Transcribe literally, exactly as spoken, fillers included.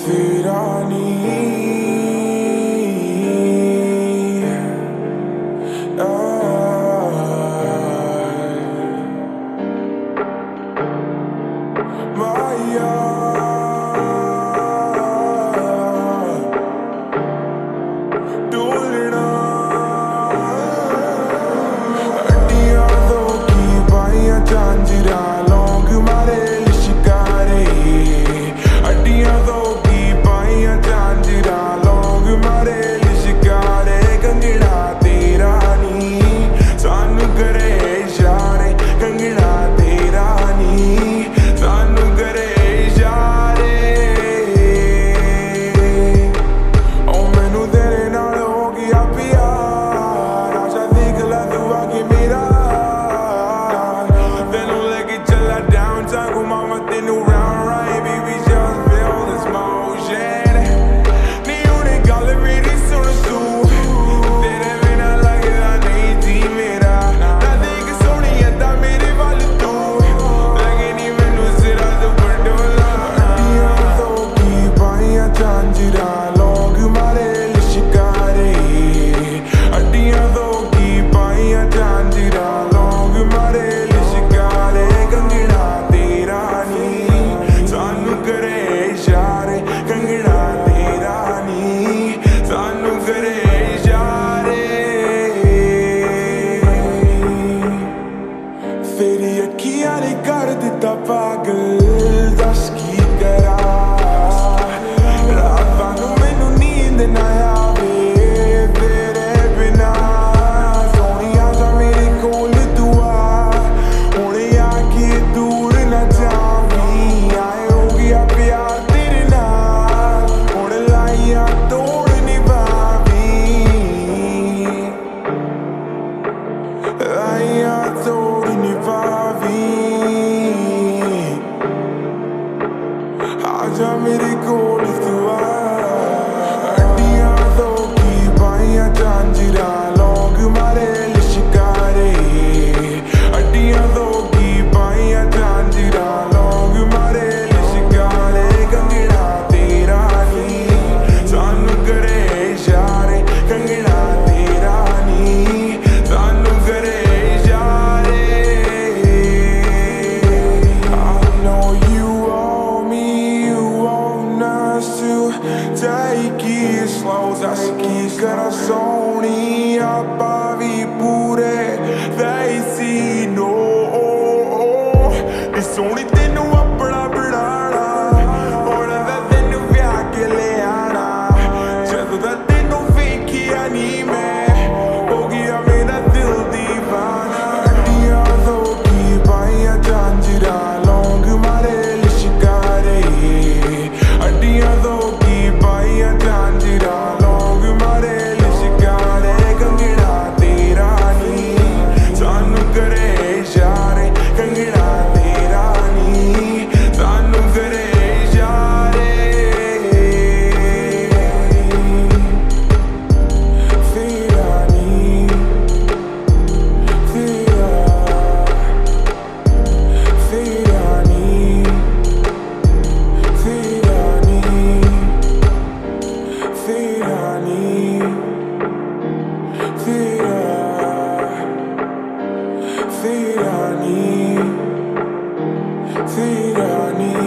Firani, Maya, डोलना हड्डियां दो की बाइयां झांझरा लौंग मारे लिशकारे हड्डियां दो की बाइयां झांझरा लौंग मारे लिशकारे कंगड़ा तेरा नी सानू करे इशारे कंगड़ा तेरा नी सानू करे इशारे ओ मैनू तेरे नाल हो गया प्यार आशा देख ला तू आके मेरा तेनू लेके चला downtown घुमावा तेनू round right baby just feel this motion नी हुणे गल मेरी सुन तू तेरे बिना लगदा नहीं जी मेरा ना देख सोहणिया दा मेरे वल तू लगे नी मैनू सिरा तो पटोला हड्डियां दो की बाइयां झांझरा लौंग मारे लिशकारे हड्डियां दो की बाइयां झांझरा लौंग मारे लिशकारे कंगड़ा तेरा नी सानू करे इशारे कंगड़ा तेरा नी सानू करे इशारे तेरी अखियां ने कर दिता पागल दस की करा रात वांगू मैनू नींद ना आवे तेरे बिना सोहणिया जा मेरे कोल तू आ हुणे आके दूर ना जावी आए हो गया प्यार तेरे नाल हुण लाइयां तोड़ निभावी लाइयां तोड़ निभावी आजा मेरे कोल तू आ हड्डियां दो की बाइयां झांझरा लौंग मारे लिशकारे हड्डियां दो की बाइयां झांझरा लौंग मारे लिशकारे कंगड़ा तेरा नी सानू करे इशारे कंगड़ा तेरा नी सानू करे इशारे I know you want me, you want us to take it slow Zasकी करा सोहणी आपां भी पूरे वैसी नो नी सोहणी तेनू अपना बनाना हुण दा तेनू ब्याह के ले आना जदों दा तेनू वेखिया नी मैं हो गया मेरा दिल दीवाना हड्डियां दो की बाइयां झांझरा लौंग मारे लिशकारे हड्डियां दो की बाइयां झांझरा लौंग मारे लिशकारे कंगड़ा तेरा नी सानू करे इशारे कंगड़ा तेरा नी सानू करे इशारे तेरा नी तेरा तेरा नी तेरा नी तेरा नी तेरा तेरा नी तेरा नी